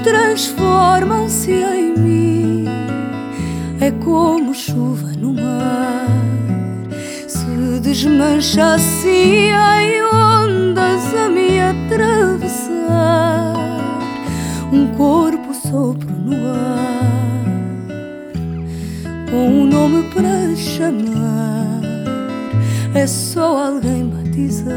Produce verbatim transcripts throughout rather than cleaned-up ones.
transformam-se em mim. É como chuva no mar, se desmancha assim em ondas a me atravessar. Um corpo sopro no ar, com um nome para chamar. É só alguém batizar,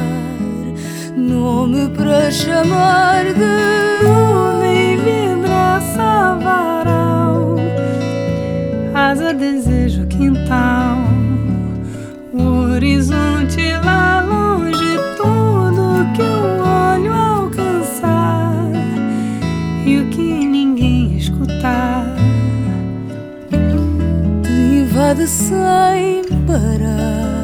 nome para chamar de nuvem, vibração, varal, asa, desejo, quintal, o horizonte lá longe, tudo que o olho alcançar e o que ninguém escutar te invade sem parar,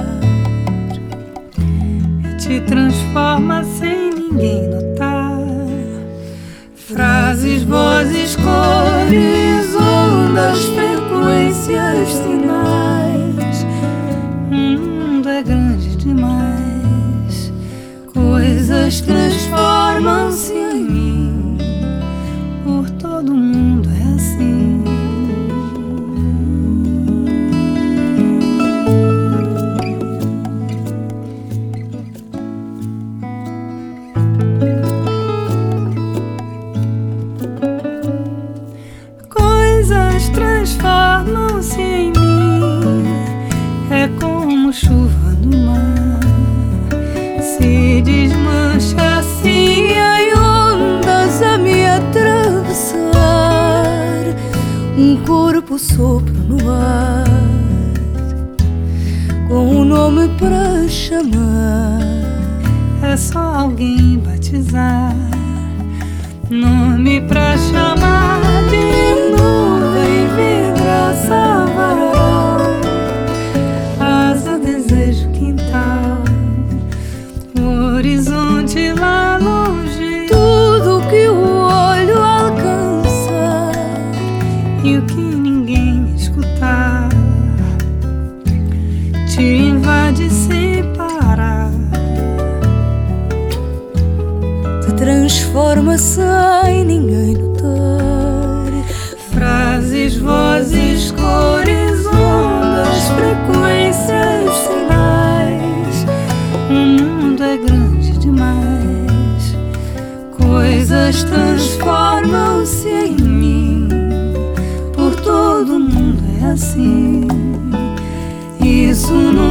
te transforma sem ninguém notar. Frases, vozes, cores, ondas, frequências, sinais. O mundo é grande demais, coisas transformam-se em mim. Por todo mundo é assim. Transformam-se em mim, é como chuva no mar, se desmancha assim em ondas a me atravessar. Um corpo sopro no ar, com um nome para chamar. É só alguém batizar, nome pra chamar de nuvem, vibração, varal, asa, desejo, quintal, o horizonte lá longe, tudo que o olho alcançar e o que ninguém escutar te invade sem parar, transforma sem ninguém notar. Frases, vozes, cores, ondas, frequências, sinais. O mundo é grande demais, coisas transformam-se em mim. Por todo mundo é assim, isso não